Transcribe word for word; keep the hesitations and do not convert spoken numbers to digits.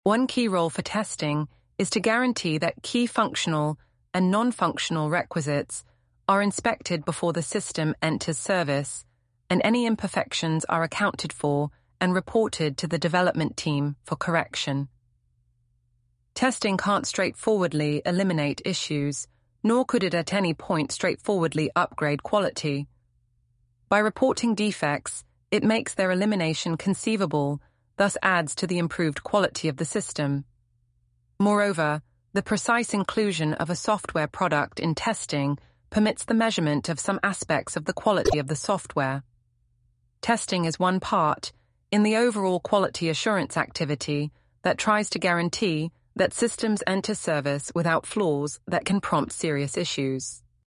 One key role for testing is to guarantee that key functional and non-functional requisites are inspected before the system enters service, and any imperfections are accounted for and reported to the development team for correction. Testing can't straightforwardly eliminate issues, nor could it at any point straightforwardly upgrade quality. By reporting defects, it makes their elimination conceivable, thus adds to the improved quality of the system. Moreover, the precise inclusion of a software product in testing permits the measurement of some aspects of the quality of the software. Testing is one part in the overall quality assurance activity that tries to guarantee that systems enter service without flaws that can prompt serious issues.